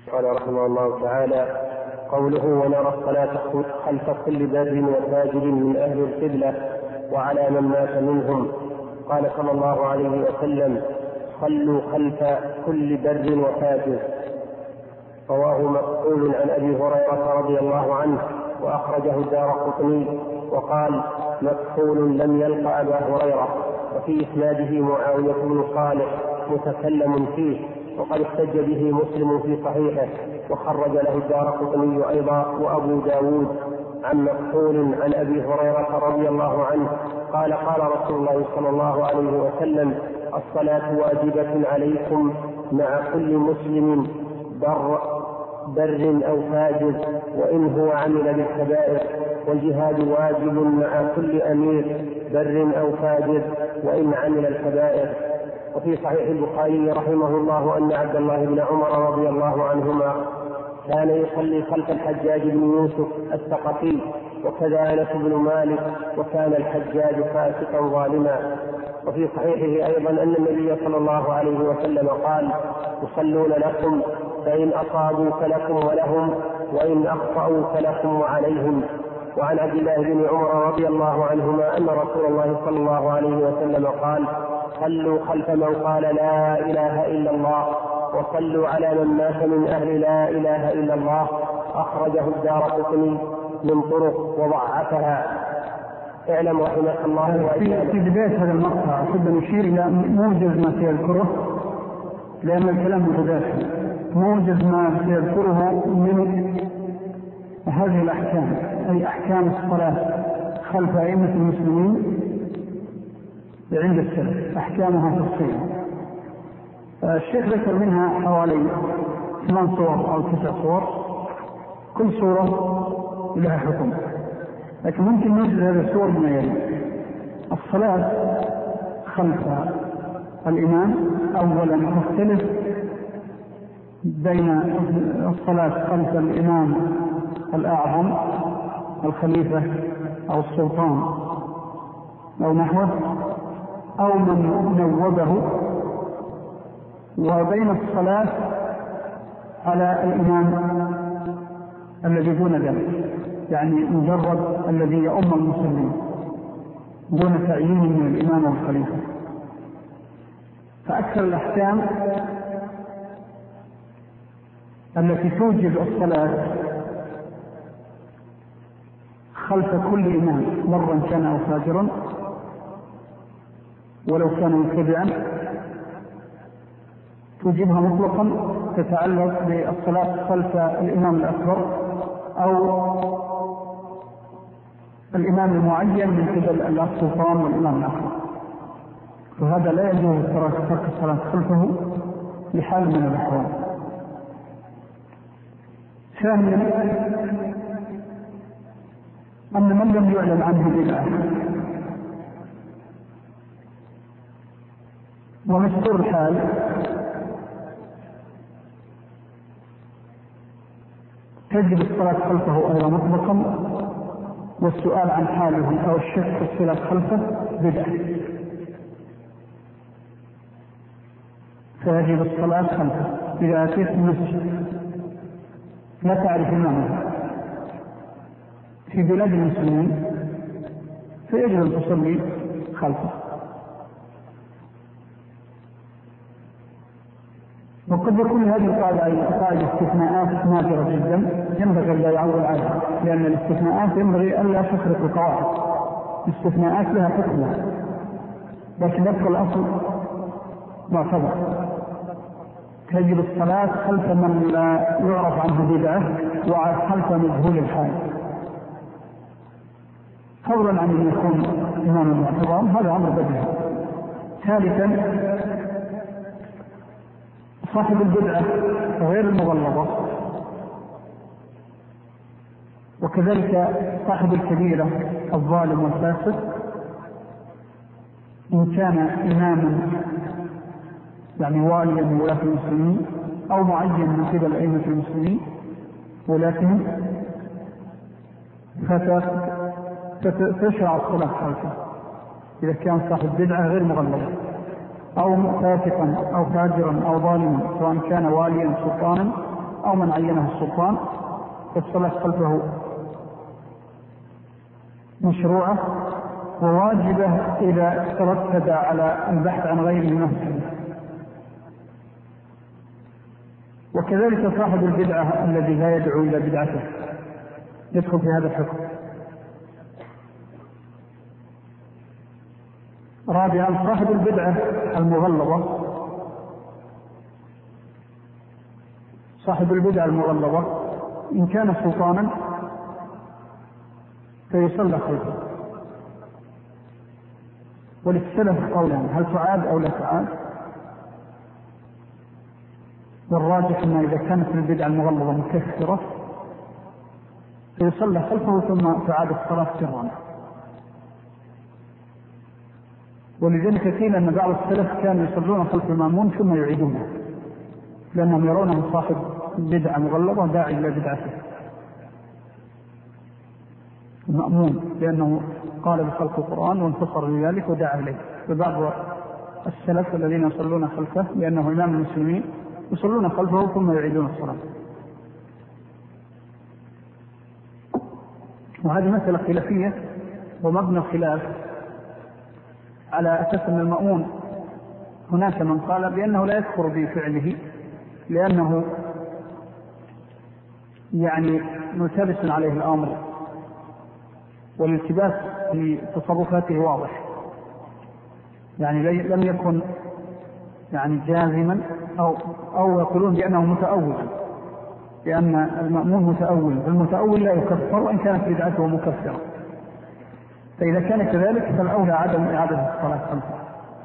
قال رحمه الله تعالى: قوله ونرى الصلاة خلف كل بر وفاجر من أهل القبلة وعلى من مات منهم. قال صلى الله عليه وسلم: صلوا خلف كل بر وفاجر. رواه مقبول عن أبي هريرة رضي الله عنه وأخرجه الدارقطني وقال: مكحول لم يلق أبا هريرة. وفي إسناده معاوية بن صالح متكلم فيه، وقد احتج به مسلم في صحيحه، وخرج له الدارقطني أيضا وأبو داود عن مكحول عن أبي هريرة رضي الله عنه قال: قال رسول الله صلى الله عليه وسلم: الصلاة واجبة عليكم مع كل مسلم بر أو فاجر وإن هو عمل بالكبائر، والجهاد واجب مع كل أمير بر أو فاجر وإن عمل الكبائر. وفي صحيح البخاري رحمه الله أن عبد الله بن عمر رضي الله عنهما كان يصلي خلف الحجاج بن يوسف الثقفي، وكذا أنس بن مالك، وكان الحجاج فاسقا ظالما. وفي صحيحه أيضا أن النبي صلى الله عليه وسلم قال: يصلون لكم فإن أصابوا فلكم ولهم، وإن أخطأوا فلكم وعليهم. وعن عبد الله بن عمر رضي الله عنهما أن رسول الله صلى الله عليه وسلم قال: صلوا خلف من قال لا إله إلا الله، وصلوا على من مات من أهل لا إله إلا الله. أخرجه الدارقطني من طرق وضعفها. اعلم رحمك الله. في بداية هذا المقطع أحب أن نشير إلى موجز ما سيذكره، لأن الكلام متداخل. موجز ما سيذكره من هذه الأحكام، أي أحكام الصلاة خلف أئمة المسلمين عند السلف، أحكامها تفصيلا. الشيخ ذكر منها حوالي 8 صور أو 9 صور، كل صورة لها حكم، لكن ممكن نجد هذه الصور بما يلي: الصلاة خلف الإمام. أولا تختلف بين الصلاة خلف الإمام الأعظم الخليفة أو السلطان أو نحوه أو من نوبه، وبين الصلاة على الإمام الذي دون ذلك، يعني مجرد الذي يؤم المسلمين دون تعيين من الإمام والخليفة. فأكثر الأحكام التي توجب الصلاة خلف كل إمام برا كان أو فاجرا ولو كان متبعا توجبها مطلقا، تتعلق بالصلاة خلف الإمام الأكبر أو الإمام المعين من قبل السلطان والإمام الأكبر، وهذا لا يجوز ترك الصلاة خلفه لحال من الأحوال. ثانيا أن من لم يعلم عنه بدعة ومستور الحال تجب الصلاة خلفه أيضا مطلقا، والسؤال عن حاله أو الشك في الصلاة خلفه بدعة، فيجب الصلاة خلفه. إذا أتيت المسجد لا تعرف إمامه في بلاد المسلمين فيجب أن تصلي خلفه. وقد يكون هذه القاعدة استثناءات نادرة جدا، ينبغي أن لا يعول عليها، لأن الاستثناءات ينبغي أن لا تفرق القواعد. الاستثناءات لها حكمها، لكن يبقى الأصل معتبر. تجب الصلاة خلف من لا يعرف عنه بدعة وخلف مجهول الحال، فضلا عن أن يكون إمام المعتبر، هذا أمر بديهي. ثالثا صاحب البدعة غير المغلظة، وكذلك صاحب الكبيرة الظالم والفاسد، إن كان إماما يعني واليا من ولاة المسلمين أو معين من قبل أئمة المسلمين ولكن فتشرع الصلاة خلفه إذا كان صاحب بدعة غير مغلظة أو فاسقا أو فاجرا أو ظالما، سواء كان واليا سلطانا أو من عينه السلطان فالصلاة خلفه مشروعة وواجبة إذا ترتب على البحث عن غير ممثل. وكذلك صاحب البدعة الذي لا يدعو إلى بدعته يدخل في هذا الحكم. رابعا صاحب البدعة المغلظة، صاحب البدعة المغلظة إن كان سلطانا فيصلى خلفه. وللسلف قولان هل تعاد أو لا تعاد، والراجح أنه إذا كانت البدعة المغلظة مكفرة فيصلى خلفه ثم تعاد الصلاة سرا. ولذلك قيل أن بعض السلف كانوا يصلون خلف المأمون ثم يعيدونه لأنهم يرونه صاحب بدعة مغلظة داعي إلى بدعته المأمون، لأنه قال بخلق القرآن وانتصر لذلك ودعا إليه. فبعض السلف الذين يصلون خلفه لأنه إمام المسلمين يصلون خلفه ثم يعيدون الصلاة. وهذه مسألة خلافية ومبنى الخلاف على أساس أن المأمون هناك من قال بأنه لا يكفر بفعله لأنه يعني ملتبس عليه الأمر والالتباس في تصرفاته واضح، يعني لم يكن يعني جازما أو يقولون بأنه متأول، لأن المأمون متأول، المتأول لا يكفر وإن كانت بدعته مكفرة. فإذا كان كذلك فالأولى عدم إعادة الصلاة خلفه.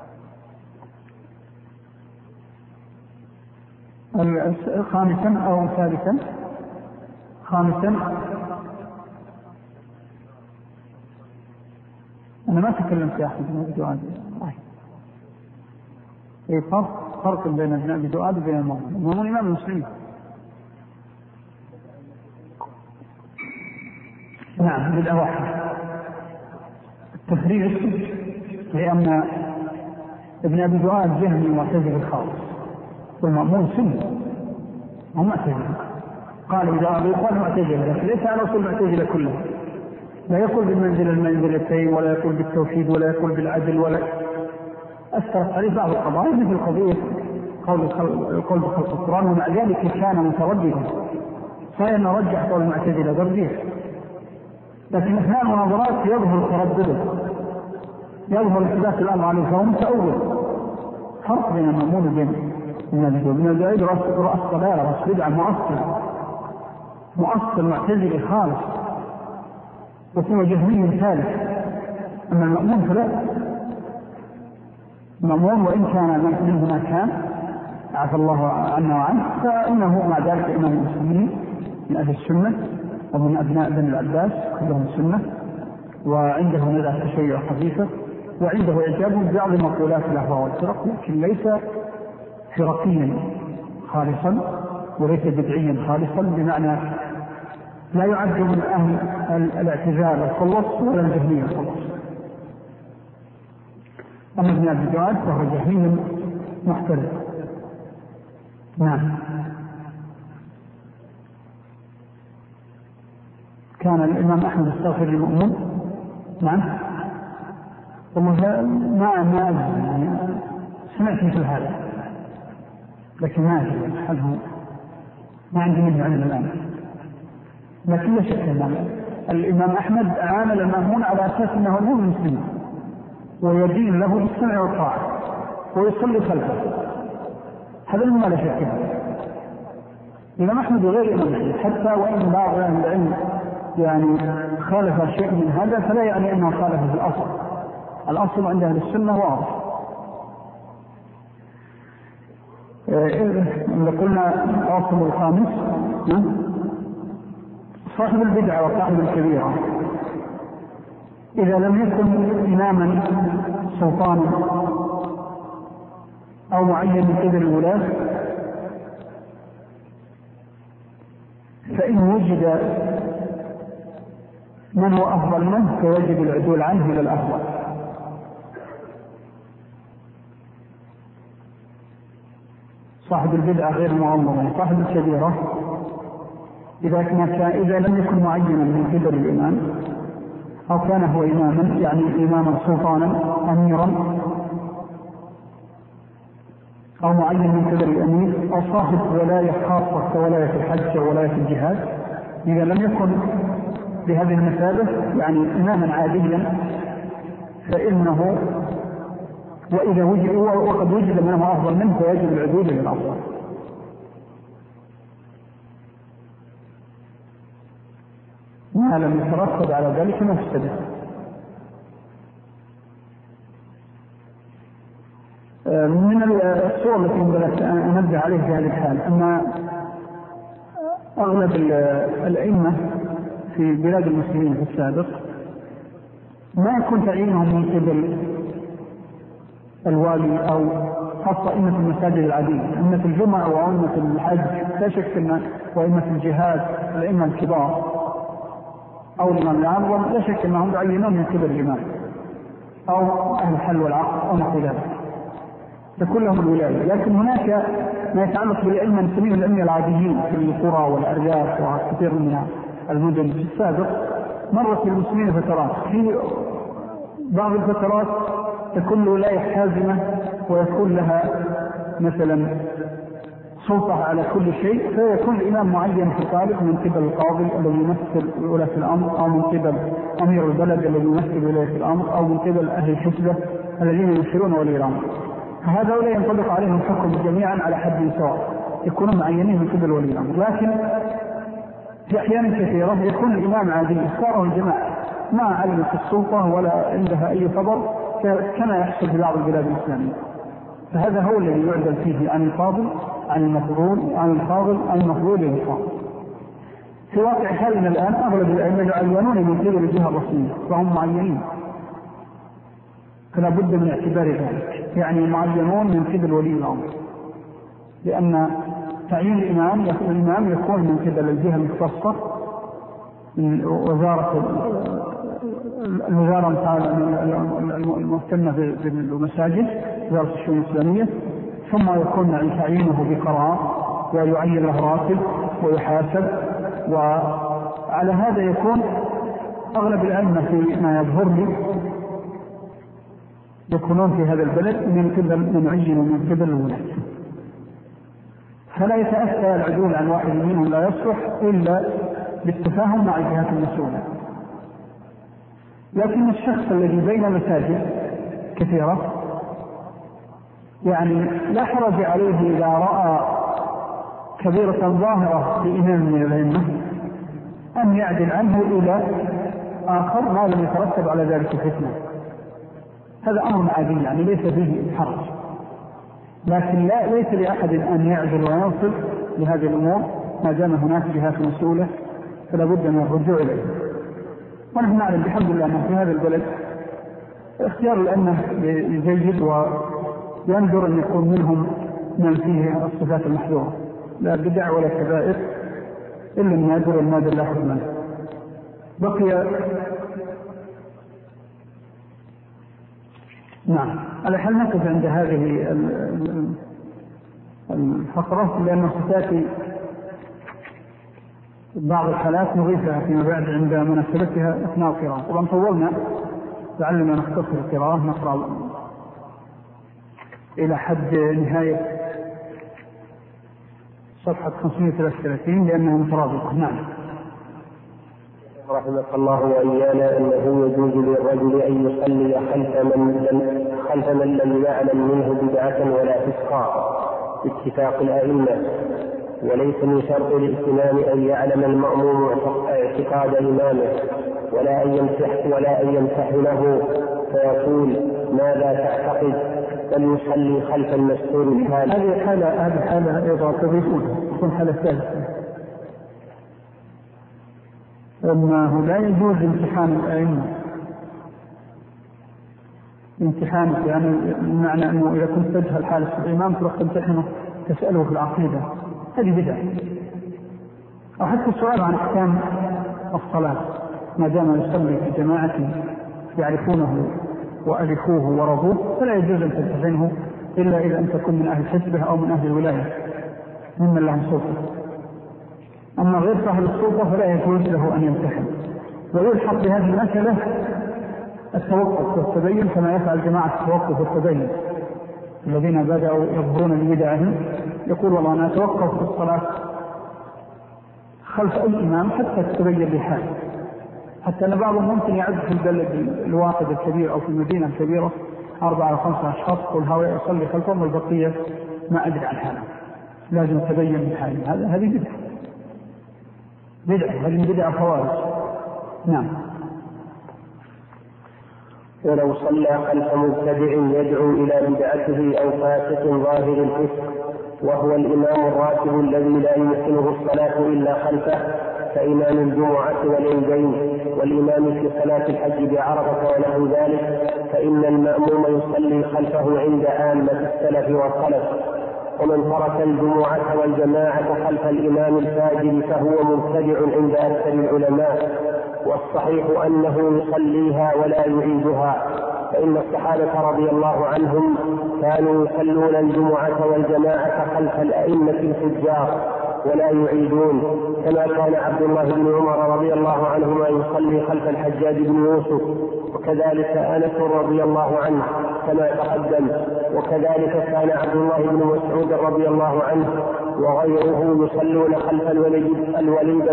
خامسا أو ثالثا، خامسا أنا ما تكلمت يا أحمد بن أبي دؤاد، فرق بين ابن أبي دؤاد وبين المأمون إمام المسلمين. نعم بدعة واحدة التفريق، لأن ابن أبي دؤاد جهمي معتزلي الخاص والمأمون سني هم معتزلي. قال إذا يقال معتزلة لكن ليس على أصول المعتزلة كلها، لا يقول بالمنزل المنزلتين ولا يقول بالتوحيد ولا يقول بالعدل ولا أثرت عليه بعض القضايا مثل قضية القول بخلق القرآن، ومع ذلك كان مترددا فإن رجح قول المعتزلة ترجيح، لكن أثناء المناظرات يظهر تردده، يظهر اثبات الأمر عليه فهو متأول. فرق بين المأمون وبين ابن الزايد رأس ضلالة رأس بدعة مؤصل معتزلي خالص وهو جهمي ثالث. أما المأمون فلا، المأمون وإن كان منه ما كان عفى الله عنه وعنه فإنه مع ذلك إمام المسلمين من أهل السنة ومن أبناء بني العباس كلهم السنة، وعنده ندى تشيع خفيفة وعنده إعجاب ببعض مقولات الأهواء والفرق، لكن ليس فرقيا خالصا وليس بدعيا خالصا، بمعنى لا يعد من أهل الاعتزال الخلص ولا الجهمية الخلص. أما ابن أبي دؤاد فهو جهمي محترف. نعم كان الإمام أحمد يستغفر للمأمون. نعم والله ما أدري سمعت مثل هذا لكن ما أدري ما عندي منه علم الآن، لكن لا شك أن الإمام أحمد عامل المأمون على أساس أنه هو المسلم ويدين له بالسمع والطاعة ويصلي خلفه، هذا ما لا شك فيه. الإمام أحمد غير إمام أحمد حتى وإن بعض أهل العلم يعني خالف شيء من هذا فلا يعني أنه خالف في الأصل عند أهل السنة واضح. إذا قلنا الأصل الخامس صاحب البدعة وصاحب الكبيرة إذا لم يكن إماما سلطانا أو معين من قبل الولاة فإن وجد من هو أفضل منه فيجب العدول عنه إلى الأفضل. صاحب البدعة غير معظمة صاحب الكبيرة إذا لم يكن معينا من قبل الإمام، أو كان هو إماما يعني إماما سلطانا أميرا، أو معين من قبل الأمير، أو صاحب ولاية خاصة كولاية الحج أو ولاية الجهاد، إذا لم يكن بهذه المثابة يعني إماما عاديا، فإنه وإذا وجد وقد وجد منه أفضل منه فيجب العدول للأفضل. ما لم يترتب على ذلك مفسدة. من الصور التي ينبغي أن أنبه عليه في هذه الحال أن أغلب الأئمة في بلاد المسلمين في السابق ما يكون تعيينهم من قبل الوالي أو خاصة أئمة المساجد العادية، أئمة الجمعة وأئمة الحج لا شك أن وأئمة الجهاد الأئمة الكبار أو الإمام الأعظم لا شك أنهم يعينون من قبل الإمام أو أهل الحل والعقد أو نحو ذلك، فكلهم الولاية. لكن هناك ما يتعلق بالأئمة نسميه الأئمة العاديين في القرى والأرياف وكثير من المدن. في السابق مرت للمسلمين فترات، في بعض الفترات تكون الولاية حازمة ويكون لها مثلا سلطة على كل شيء، فيكون الإمام معين في الغالب من قبل القاضي الذي يمثل ولاة الأمر، أو من قبل أمير البلد الذي يمثل ولاية الأمر، أو من قبل أهل الحسبة الذين يمثلون ولي الأمر. هذا لا ينطبق عليهم الحكم جميعا على حد سواء، يكونون معينين من قبل ولي الأمر. لكن في أحيان كثيرة يكون الإمام عادي اختاره الجماعة ما علمت السلطة ولا عندها أي خبر، كما يحصل في بعض البلاد الإسلامية. فهذا هو الذي يعدل فيه عن الفاضل عن المفضول، عن الفاضل عن المفضول للفاضل. في واقع حالنا الآن أغلب الأئمة يعينون من قبل الجهة الرسمية فهم معينين، فلا بد من اعتبار ذلك، يعني معينون من قبل ولي الأمر، لأن تعيين الإمام يكون من قبل الجهة المختصة من الوزارة المهتمة بالمساجد، وزارة الشؤون الإسلامية، ثم يكون تعيينه بقرار ويعين له راتب ويحاسب. وعلى هذا يكون أغلب الأئمة في ما يظهر لي يكونون في هذا البلد من قبل من عين ومن قبل الولاة، فلا يتأثر العدول عن واحد منهم لا يصلح إلا بالتفاهم مع الجهات المسؤولة. لكن الشخص الذي بين مساجد كثيرة يعني لا حرج عليه إذا رأى كبيرة ظاهرة في إمام من الأئمة أن يعدل عنه إلى آخر ما لم يترتب على ذلك فتنة. هذا أمر عادي يعني ليس فيه حرج، لكن ليس لأحد أن يعدل وينصب لهذه الأمور ما دام هناك جهات مسؤولة، فلا بد من الرجوع إليه. ونحن نعلم بحمد الله أن في هذا البلد اختيار الأئمة جيد، وينظر أن يكون منهم من فيه الصفات المحذورة، لا بدع ولا كبائر إلا النادر والنادر لا حكم له. بقي نعم على حال نقف عند هذه الفقرة، لأنه ستأتي بعض الحالات نضيفها فيما بعد عند مناسبتها أثناء القراءة. طبعا طولنا، لعلنا نختصر القراءة، نقرأ إلى حد نهاية صفحة 533 لأنها مترابطة. نعم. رحمك الله وإيانا أنه يجوز للرجل أن يصلي خلف من لم يعلم منه بدعة ولا فسقا باتفاق الأئمة، وليس من شرط الإتمام أن يعلم المأموم اعتقاد إمامه ولا أن يمتحنه فيقول ماذا تعتقد، بل يصلي خلف المستور الحال. هذه حالة أيضا تضيفونها تكون حالة ثالثة، أنه لا يجوز امتحان الأئمة امتحان، يعني بمعنى أنه إذا كنت تجهل حالة الإمام تروح تمتحنه تسأله في العقيدة، هذه بدعة. أو حتى السؤال عن أحكام الصلاة ما دام يصلي في جماعة يعرفونه وألفوه ورضوه فلا يجوز أن تمتحنه إلا إذا أن تكون من أهل حزبه أو من أهل الولاية ممن لهم سلطة. أما غير صاحب السلطة فلا يجوز له أن يمتحن. ويلحق بهذه المسألة التوقف والتبين كما يفعل جماعة التوقف والتبين الذين بدأوا يظهرون ببدعهم، يقول والله أنا أتوقف في الصلاة خلف أي إمام حتى تتبين لي حاله، حتى أن بعضهم ممكن يعد في البلد الواحد الكبير أو في المدينة الكبيرة 4 أو 5 أشخاص كل هؤلاء يصلي خلفهم والبقية ما أدري عن حاله، لازم تبين من حاله. هذه بدعة، هذه بدعة خوارج. نعم. ولو صلى خلف مبتدع يدعو إلى بدعته أو فاسق ظاهر الفسق وهو الإمام الراتب الذي لا يمكنه الصلاة إلا خلفه كإمام الجمعة والعيدين والإمام في صلاة الحج بعرفة ونحو ذلك، فإن المأموم يصلي خلفه عند عامة السلف والخلف. ومن ترك الجمعة والجماعة خلف الإمام الفاجر فهو مبتدع عند أكثر العلماء، والصحيح أنه يصليها ولا يعيدها، فإن الصحابة رضي الله عنهم كانوا يصلون الجمعة والجماعة خلف الأئمة الفجار ولا يعيدون، كما كان عبد الله بن عمر رضي الله عنهما يصلي خلف الحجاج بن يوسف، وكذلك أنس رضي الله عنه كما تقدم، وكذلك كان عبد الله بن مسعود رضي الله عنه وغيره يصلون خلف الوليد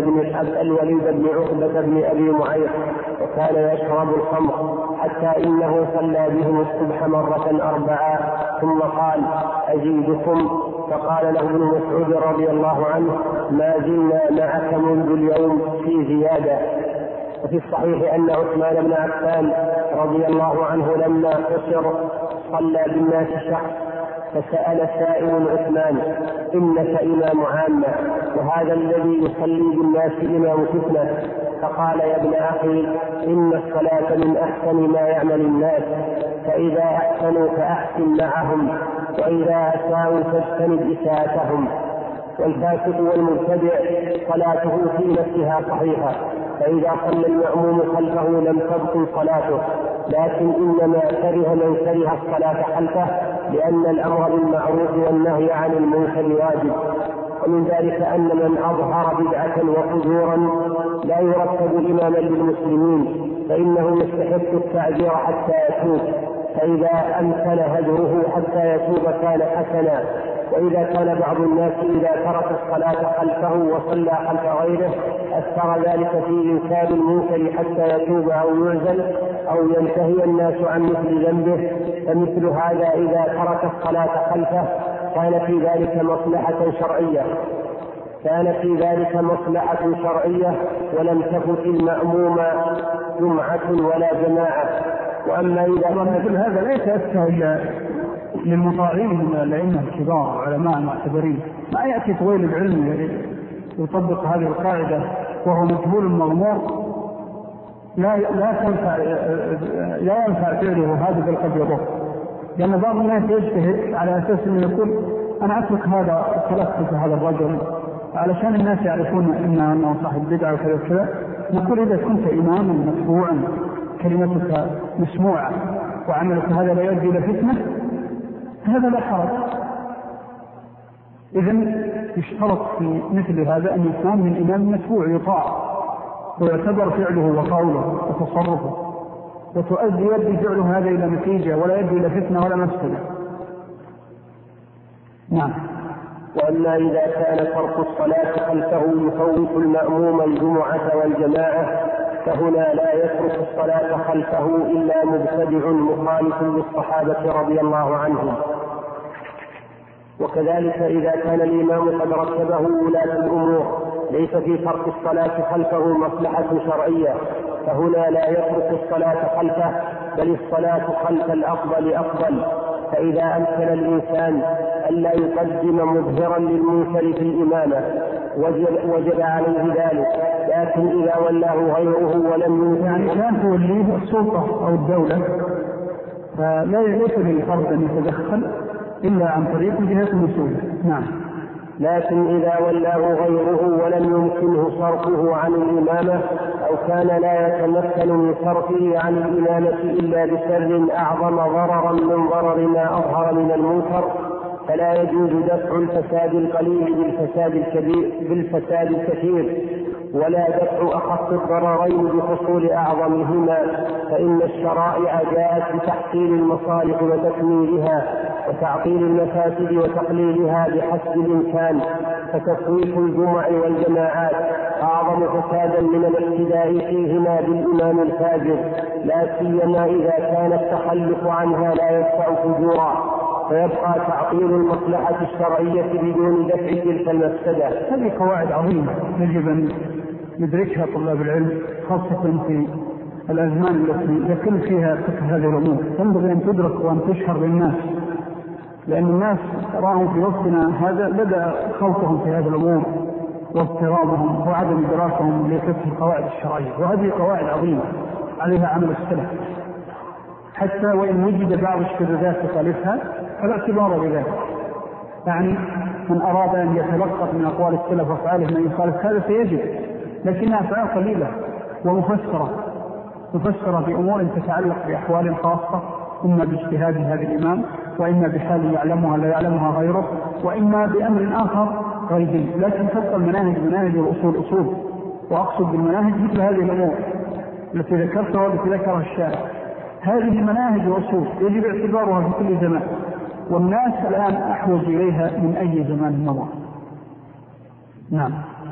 بن عقبة بن أبي معيط، وكان يشرب الخمر حتى إنه صلى بهم الصبح مرة 4 ثم قال أزيدكم، فقال له ابن مسعود رضي الله عنه ما زلنا معك منذ اليوم في زيادة. وفي الصحيح أن عثمان بن عفان رضي الله عنه لما قصر صلى بالناس شخص، فسأل سائل عثمان إنك إمام عامة وهذا الذي يصلي بالناس إمام فتنة، فقال يا ابن أخي إن الصلاة من أحسن ما يعمل الناس، فإذا أحسنوا فأحسن معهم وإذا أساءوا فاجتنب إساءتهم. والفاسق والمبتدع صلاته في نفسها صحيحة، فإذا صلى المأموم خلفه لم تبطل صلاته، لكن إنما كره من كره الصلاة خلفه لأن الأمر بالمعروف والنهي عن المنكر واجب. ومن ذلك أن من أظهر بدعة وفجورا لا يرتب إماما للمسلمين فإنه يستحق التعذير حتى يتوب، فإذا أمكن هجره حتى يتوب كان حسنا. وإذا كان بعض الناس إذا ترك الصلاة خلفه وصلى خلف غيره أثر ذلك في إنكار المنكر حتى يتوب أو يعزل أو ينتهي الناس عن مثل ذنبه، فمثل هذا إذا ترك الصلاة خلفه كان في ذلك مصلحة شرعية ولم تفت المأموم جمعة ولا جماعة. وأما إذا مثل هذا لا يتأتى إلا للمطاعين من الأئمة الكبار علماء المعتبرين، ما يأتي طويل العلم يطبق هذه القاعدة وهو مجهول مغمور لا ينفع فعله، هذا بالقد يضر. لأن بعض الناس يجتهد على أساس أنه يقول أنا أترك هذا التلقي هذا الرجل علشان الناس يعرفون أنه صاحب بدعة وكذا وكذا. نقول إذا كنت إماما متبوعا كلمتك مسموعة وعملك هذا لا يؤدي إلى فتنة هذا لا حرج. إذن يشترط في مثل هذا أن يكون من إمام متبوع يطاع ويعتبر فعله وقوله وتصرفه يؤدي فعله هذا إلى نتيجة ولا يؤدي إلى فتنة ولا مفسدة. نعم. وأما إذا كان ترك الصلاة خلفه يفوت المأموم الجمعة والجماعة فهنا لا يترك الصلاة خلفه إلا مبتدع مخالف للصحابة رضي الله عنهم. وكذلك إذا كان الإمام قد رتبه ولاة الأمور ليس في ترك الصلاة خلفه مصلحة شرعية فهنا لا يترك الصلاة خلفه بل الصلاة خلف الأفضل أفضل. فإذا أمكن الإنسان ألا يقدم مظهرا للمنكر في الإمامة وجب عليه ذلك، لكن إذا ولاه غيره ولم ينكر يعني كان توليه السلطة أو الدولة فلا ليس للفرد أن يتدخل إلا عن طريق جهة المسؤولة. نعم. لكن إذا ولاه غيره ولم يمكنه صرفه عن الإمامة أو كان لا يتمكن من صرفه عن الإمامة إلا بسر أعظم ضررا من ضرر ما أظهر من المنكر فلا يجوز دفع الفساد القليل بالفساد الكثير، ولا دفع أخف الضررين بحصول أعظمهما، فإن الشرائع جاءت بتحصيل المصالح وتكميلها وتعطيل المفاسد وتقليلها بحسب الإمكان، فتفويت الجمع والجماعات أعظم فسادا من الاقتداء فيهما بالإمام الفاجر، لا سيما إذا كان التخلف عنها لا يدفع فجورا، فيبقى تعطيل المصلحة الشرعية بدون دفع تلك المفسدة. هذه قواعد عظيمة يجب أن يدركها طلاب العلم، خاصة في الأزمان التي يكون فيها فقه هذه الأمور، ينبغي أن تدرك وأن تشهر للناس، لأن الناس رأوا في وقتنا هذا بدأ خوفهم في هذه الأمور واضطرابهم وعدم دراسهم لفقه القواعد الشرعية، وهذه قواعد عظيمة عليها عمل السلف، حتى وإن وجد بعض الشذوذات تخالفها فلا اعتبار بذلك. يعني من أراد أن يتلقط من أقوال السلف وأفعالهم من يخالف هذا سيجب، لكنها أفعال قليلة مفسرة بأمور تتعلق بأحوال خاصة، إما باجتهاد هذا الإمام، وإما بحال يعلمها لا يعلمها غيره، وإما بأمر آخر غيبي. لكن تبقى المناهج مناهج والأصول أصول، وأقصد بالمناهج مثل هذه الأمور التي ذكرتها والتي ذكرها الشارع. هذه مناهج وأصول يجب اعتبارها في كل زمان، والناس الآن أحوج إليها من أي زمان مضى. نعم.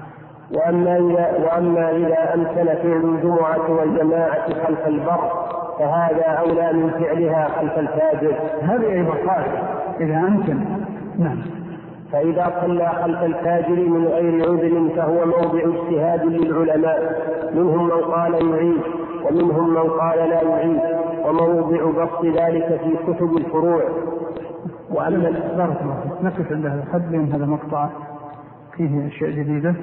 وأما إذا أمكن فعل الجمعة والجماعة خلف البر فهذا أولى من فعلها خلف الفاجر. هذه أيضا قاعدة إذا أمكن. نعم. فإذا صلى خلف الفاجر من غير عذر فهو موضع اجتهاد للعلماء، منهم من قال يعيد ومنهم من قال لا يعيد، وموضع بسط ذلك في كتب الفروع. وأما بارك الله نقف عند هذا الحد، لأن هذا مقطع فيه أشياء جديدة.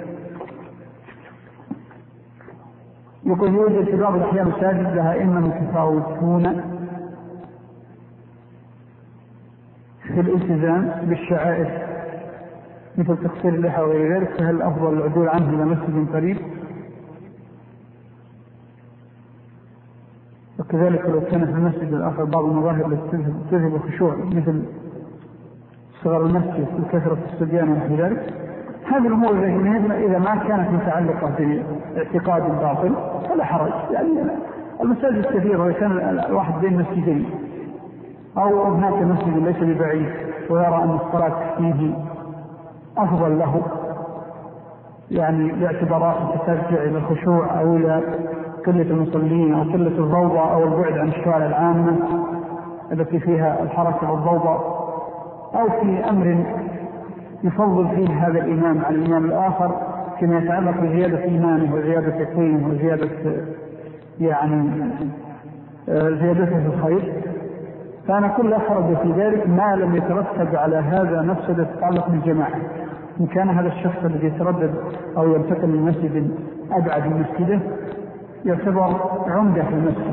يقول يوجد في بعض الأحيان مساجد لها أئمة متفاوتون في الالتزام بالشعائر مثل تقصير اللحى وغير ذلك، فهل الأفضل العدول عنه إلى مسجد قريب؟ وكذلك لو كان في المسجد الآخر بعض المظاهر التي تذهب الخشوع مثل صغر المسجد وكثرة الصبيان ونحو ذلك، هذه الأمور إذا ما كانت متعلقة باعتقاد باطل فلا حرج. يعني المساجد كثيرة، وكان الواحد بين مسجدين أو هناك مسجد ليس ببعيد ويرى أن الصلاة فيه أفضل له، يعني باعتبارات ترجع إلى الخشوع أو إلى قلة المصلين أو قلة الضوضاء أو البعد عن الشوارع العامة التي فيها الحركة والضوضاء، أو في أمر يفضل فيه هذا الإمام عن الإمام الآخر فيما يتعلق بزيادة إيمانه وزيادة يقينه وزيادة زيادته في الخير، فأنا كل أحرج في ذلك ما لم يترتب على هذا مفسدة تتعلق بالجماعة. إن كان هذا الشخص الذي يتردد أو ينتقل من مسجد أبعد من مسجده يعتبر عمدة في المسجد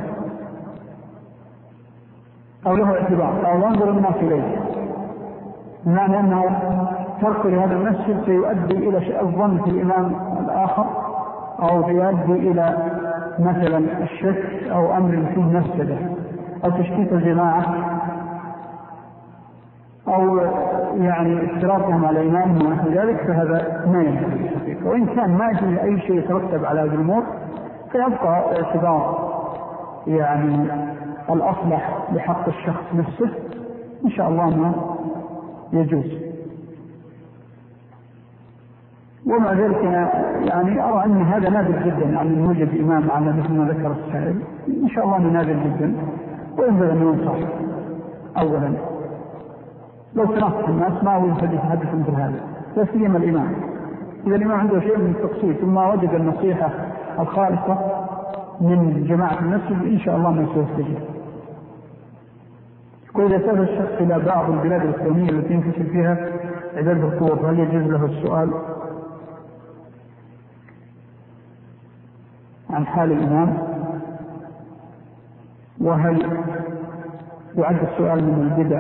أو له اعتبار أو ينظر الناس إليه، بمعنى أنه ترك لهذا المسجد سيؤدي إلى الظن في الإمام الآخر أو يؤدي إلى مثلا الشك أو أمر فيه مفسدة أو تشتيت الجماعة أو يعني اشتراطهم على إمامهم ونحو ذلك، فهذا ما ينبغي في الحقيقة. وإن كان ما يجري أي شيء يترتب على هذه الأمور فيبقى اعتبار يعني الأصلح بحق الشخص نفسه إن شاء الله ما يجوز. ومع ذلك يعني أرى أن هذا نادر جدا، يعني نوجد إمام على مثل ما ذكر السائل، إن شاء الله نادر جدا، وينبغي أن ينصح. أولا لو تنصح الناس ما هو يتحدث مثل هذا، لا سيما الإمام. إذا الإمام عنده شيء من التقصير ثم وجد النصيحة الخالصة من جماعة المسجد إن شاء الله ما سيستجيب. وإذا سافر الشخص إلى بعض البلاد الإسلامية التي ينتشر فيها عبادة القبور هل يجوز له السؤال عن حال الإمام؟ وهل يعد السؤال من البدع؟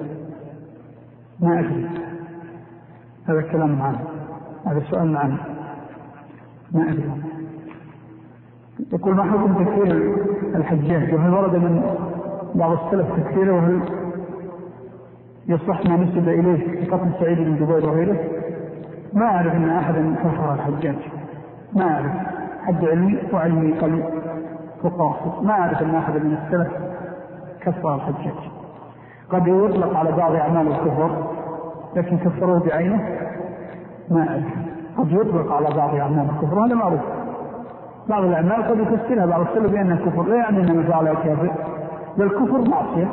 ما أدري، هذا الكلام معنا، هذا السؤال معنا ما أدري. يقول ما حكم تكفير الحجاج، وهل ورد من بعض السلف تكفيره، وهل يصح ما نسب إليه في قتل سعيد بن جبير وغيره. ما أعرف أن أحدا كفر الحجاج، ما أعرف، حد علمي وعلمي قليل وقاصر، ما أعرف أن أحدا من السلف كفر الحجاج. قد يطلق على بعض أعمال الكفر لكن كفروه بعينه ما أعرف. قد يطلق على بعض أعمال الكفر، هذا معروف. بعض الأعمال قد يفسرها بعض السلف بأنها كفر، لا يعني أنه فعلها كافر، بل كفر معصية،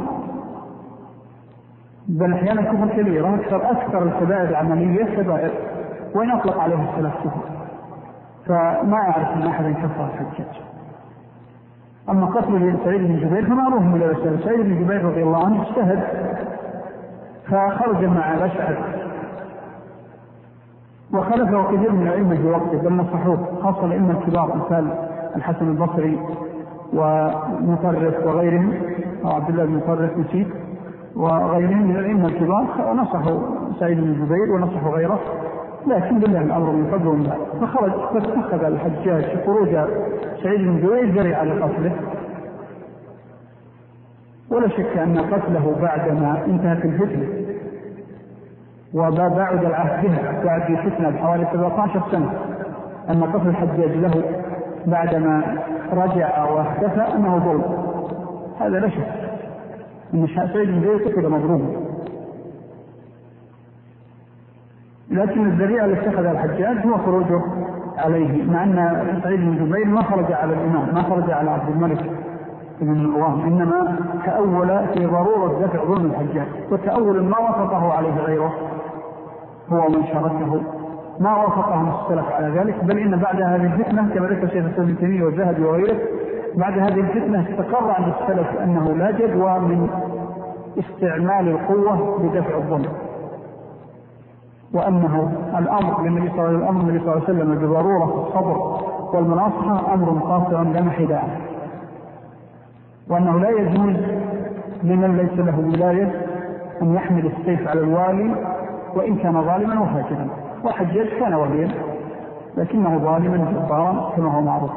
بل أحيانا كفر كبيرة. أكثر الكبائر العملية كبائر وإن أطلق عليه السلف كفر. فما أعرف أن أحدا كفر الحجاج. أما قتل سعيد بن جبير فمعروف من الأسئلة. سعيد بن جبير رضي الله عنه اجتهد فخرج مع الأشعث وخلفه كثير من الأئمة في وقته بل نصحوه، خاصة الأئمة الكبار أمثال الحسن البصري ومطرف وغيرهم، أو عبد الله بن مطرف نسيت وغيرهم من الأئمة الكبار نصحوا سعيد بن جبير ونصحوا غيره، لكن بالله الأمر من قبل ومن بعد. فخرج فاتخذ الحجاج خروج سعيد بن جبير ذريعة لقتله. ولا شك أن قتله بعدما انتهت الفتنة وبعد العهد بها بعد الفتنة بحوالي 17 سنة، أن قتل الحجاج له بعدما رجع واختفى أنه ظلم، هذا لا شك. أن سعيد بن جبير قتل مظلوما، لكن الذريعة اللي اتخذها الحجاج هو خروجه عليه، مع أن سعيد بن جبير ما خرج على الإمام، ما خرج على عبد الملك بن مروان، إنما تأول في ضرورة دفع ظلم الحجاج، وتأول ما وافقه عليه غيره هو من شاركه، ما وافقهم السلف على ذلك. بل إن بعد هذه الفتنة كما ذكر شيخ الإسلام ابن تيمية والذهبي وغيره، بعد هذه الفتنة استقر عند السلف أنه لا جدوى من استعمال القوة بدفع الظلم، وأنه الأمر للنبي صلى الله عليه وسلم بضرورة الصبر والمناصحة أمر قاطع لا محيد عنه، وأنه لا يجوز لمن ليس له ولاية أن يحمل السيف على الوالي وإن كان ظالما وفاجرا. وحجاج كان وليا لكنه ظالما جبارا كما هو معروف.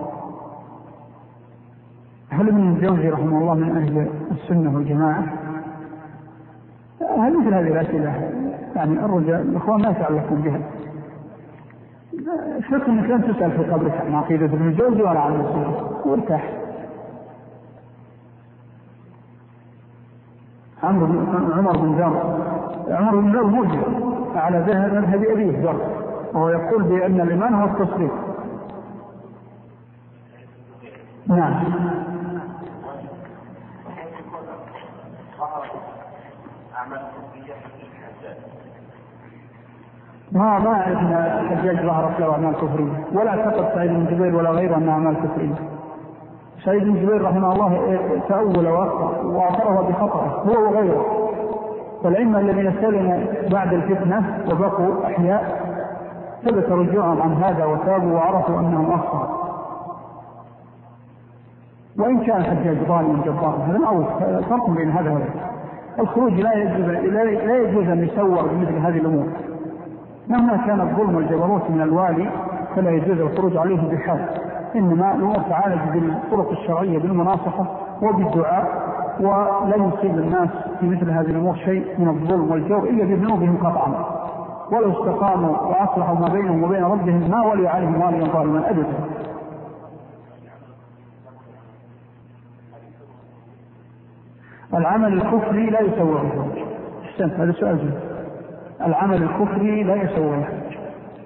هل ابن الجوزي رحمه الله من أهل السنة والجماعة؟ هل مثل هذه الأسئلة يعني الرجال الإخوان ما يتعلقون بها؟ فكر أنك لن تسأل في قبرك عن عقيدة ابن الجوزي ولا عن السنة وارتاح. عمر بن ذر موجب على مذهب أبيه ذر، وهو يقول بأن الإيمان هو التصديق. نعم. ما أعرف أن الحجاج ظهرت له أعمال كفرية، ولا اعتقد سعيد بن جبير ولا غيره أن أعمال كفرية. سعيد بن جبير رحمه الله تأول وأعترف بخطأه هو وغيره، فالأئمة الذين سلموا بعد الفتنة وبقوا أحياء ثبت رجوعهم عن هذا وتابوا وعرفوا أنهم أخطأوا. وإن كان الحجاج ظالما جبارا هذا معروف، فرق بين هذا وذاك. الخروج لا يجوز أن يسوى بمثل هذه الأمور، مهما كان الظلم والجبروت من الوالي فلا يجوز الخروج عليه بحال، إنما الأمور تعالج بالطرق الشرعية بالمناصحة وبالدعاء، ولا يصيب الناس في مثل هذه الأمور شيء من الظلم والجور إلا بذنوبهم قطعا، ولو استقاموا وأصلحوا ما بينهم وبين ربهم ما ولي عليهم واليا ظالما أبدا. العمل الكفري لا يسوى الحج. هذا سؤال جدا. العمل الكفري لا يسوى الحج.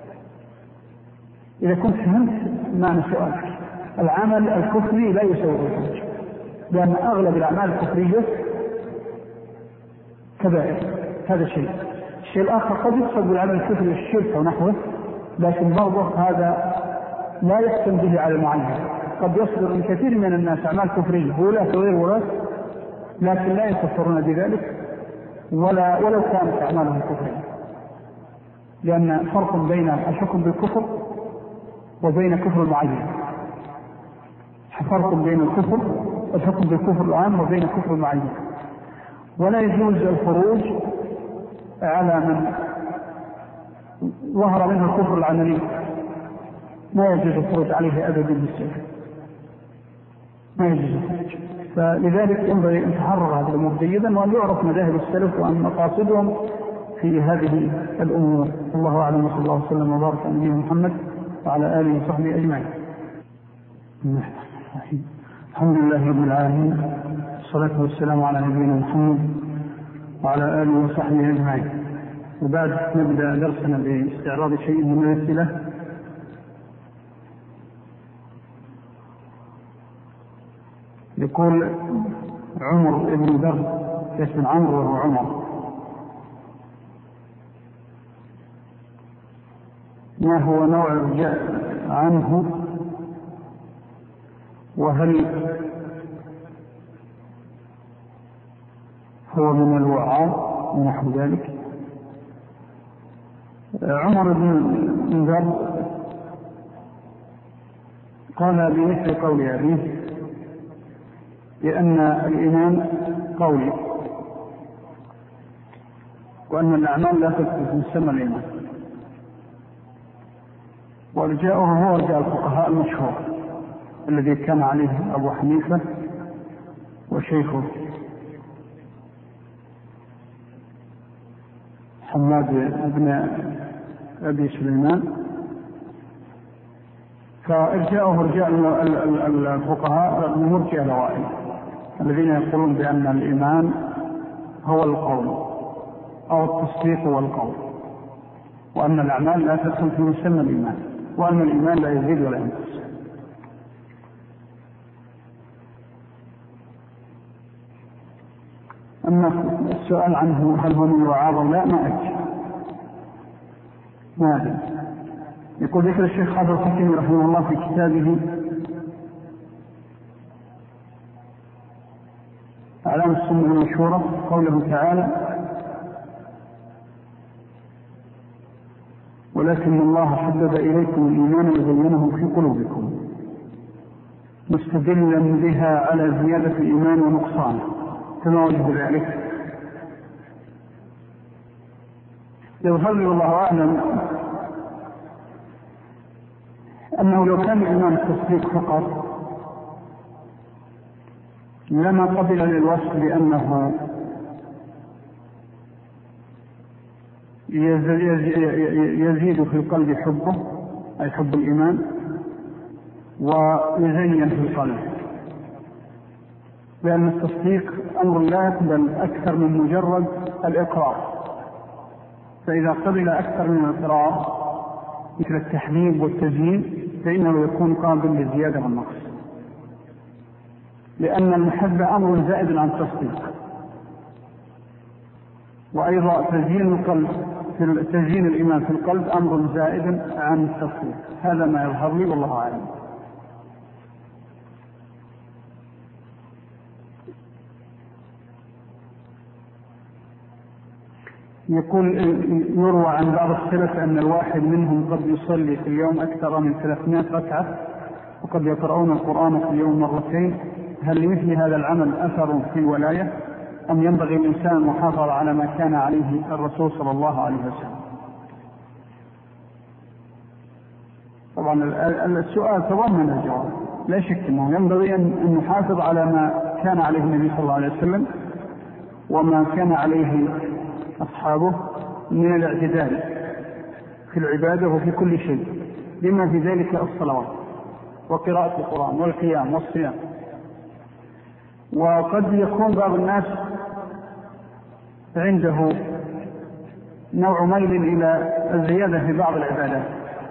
إذا كنت فهمت معنى سؤالك، العمل الكفري لا يسوى الحج، لأن أغلب الأعمال الكفرية كبائر. هذا شيء. الشيء الآخر قد يقصد بالعمل الكفري الشرك أو نحوه، لكن برضه هذا لا يحكم به على المعين. قد يصدر من كثير من الناس أعمال كفرية ولاة وغير ولاة، لكن لا يكفرون بذلك ولو كانت أعمالهم كفرية، لأن فرق بين الحكم بالكفر وبين كفر المعين. فرق بين الكفر والحكم بالكفر العام وبين كفر المعين. ولا يجوز الخروج على من ظهر منه الكفر العملي، ما يجوز الخروج عليه أبدا بالسيف، ما يجوز الخروج. فلذلك ينبغي أن تحرر هذه الأمور جيدا، وأن يعرف مذاهب السلف وأن مقاصدهم في هذه الأمور. الله أعلم، وصلى الله وسلم وبارك على نبينا محمد وعلى آله وصحبه أجمعين. الحمد لله رب العالمين، والصلاة والسلام على نبينا محمد وعلى آله وصحبه أجمعين. وبعد نبدأ درسنا باستعراض شيء من الأسئلة. يقول عمر بن درد، اسم عمرو وهو عمر، ما هو نوع الرجاء عنه، وهل هو من الوعاظ ونحو ذلك؟ عمر بن درد قال بمثل قول أبيه بأن الإيمان قولي، وأن الأعمال لا تثبت من سمى الإيمان. ورجاؤه هو رجاء الفقهاء المشهور الذي كان عليه أبو حنيفة وشيخه حماد بن أبي سليمان. فإرجاؤه رجاء الفقهاء المرجئة الأوائل الذين يقولون بأن الإيمان هو القول أو التصديق هو القول، وأن الأعمال لا تدخل في مسمى الإيمان، وأن الإيمان لا يزيد ولا ينقص. أما السؤال عنه هل هو من الوعاظ لا، ما أدري. يقول ذكر الشيخ حافظ الحكيم رحمه الله في كتابه أعلام السنة المشهورة قوله تعالى: ولكن الله حبب إليكم الإيمان وزينه في قلوبكم، مستدلا بها على زيادة الإيمان ونقصانه، كما وجه ذلك. يظهر لي والله أعلم أنه لو كان الإيمان التصديق فقط لما قبل للوصف بأنه يزيد في القلب حبه، أي حب الإيمان، ويزين في القلب، لأن التصديق أمر لا يقبل أكثر من مجرد الإقرار. فإذا قبل أكثر من الإقرار مثل التحبيب والتزيين فإنه يكون قابل للزيادة والنقص، لأن المحبة أمر زائد عن التصديق. وأيضا تزيين الإيمان في القلب أمر زائد عن التصديق. هذا ما يظهر لي والله أعلم. يقول يروى عن بعض السلف أن الواحد منهم قد يصلي في اليوم أكثر من 300 ركعة، وقد يقرؤون القرآن في اليوم مرتين. هل لمثل هذا العمل أثر في الولاية، أم ينبغي الإنسان المحافظة على ما كان عليه الرسول صلى الله عليه وسلم؟ طبعا السؤال تضمن الجواب، لا شك أنه ينبغي أن نحافظ على ما كان عليه النبي صلى الله عليه وسلم وما كان عليه أصحابه من الاعتدال في العبادة وفي كل شيء، بما في ذلك الصلوات وقراءة القرآن والقيام والصيام. وقد يكون بعض الناس عنده نوع ميل إلى الزيادة في بعض العبادات،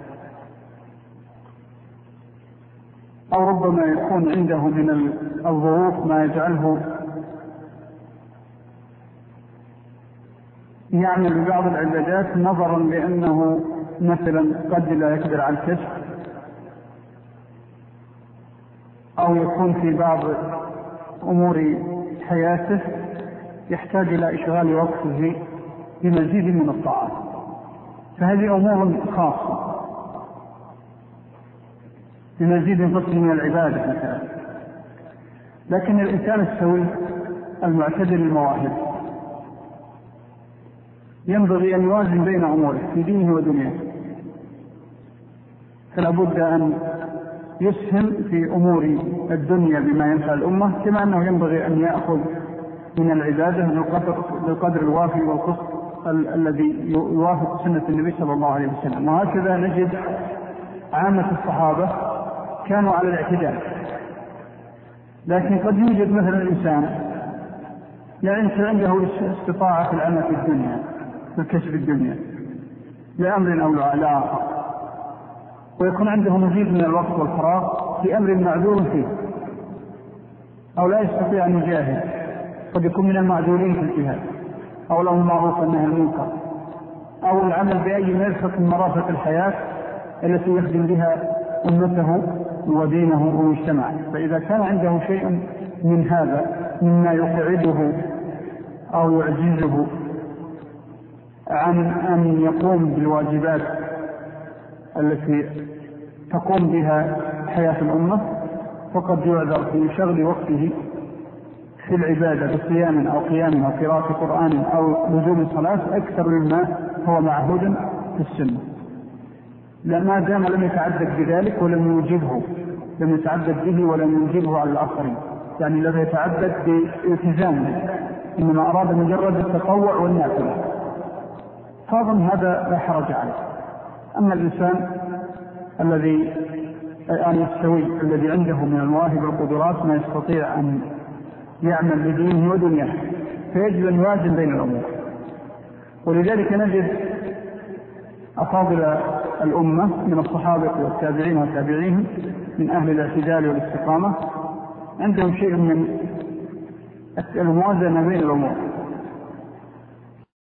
أو ربما يكون عنده من الظروف ما يجعله يعمل ببعض العبادات نظرا لأنه مثلا قد لا يقدر على الكسب، أو يكون في بعض أمور حياته يحتاج إلى إشغال وقته بمزيد من الطاعات، فهذه أمور خاصة بمزيد قسم من العبادة مثلا. لكن الإنسان السوي المعتدل المواهب ينبغي أن يوازن بين أموره في دينه ودنياه، فلا بد أن يسهم في أمور الدنيا بما ينفع الأمة، كما أنه ينبغي أن يأخذ من العبادة بالقدر الوافي والقسط الذي يوافق سنة النبي صلى الله عليه وسلم. وهكذا نجد عامة الصحابة كانوا على الاعتدال. لكن قد يوجد مثلا الإنسان يعني عنده استطاعة في العمل في الدنيا في الكسب الدنيا لأمر أو لا آخر، ويكون عنده مزيد من الوقت والفراغ في أمر معذور فيه، أو لا يستطيع أن يجاهد، قد يكون من المعذورين في الجهاد، أو له المعروف أنه المنكر، أو العمل بأي مرفق من مرافق الحياة التي يخدم بها أمته ودينه ومجتمعه. فإذا كان عنده شيء من هذا مما يقعده أو يعجزه عن أن يقوم بالواجبات التي تقوم بها حياة الأمة، فقد يعذر في شغل وقته في العبادة بصيام أو قيام أو قراءة قرآن أو لزوم الصلاة أكثر مما هو معهود في السنة، ما دام لم يتعدد بذلك ولم يوجبه، لم يتعدد به ولم يوجبه على الآخرين، يعني لم يتعدد بالتزامه، إنما أراد مجرد التطوع والنافلة، فأظن هذا لا حرج عليه. أما الإنسان الذي يستوي الذي عنده من المواهب والقدرات ما يستطيع أن يعمل بدينه ودنياه، فيجب أن يوازن بين الأمور. ولذلك نجد أفاضل الأمة من الصحابة والتابعين والتابعين من أهل الاعتدال والاستقامة عندهم شيء من الموازنة بين الأمور،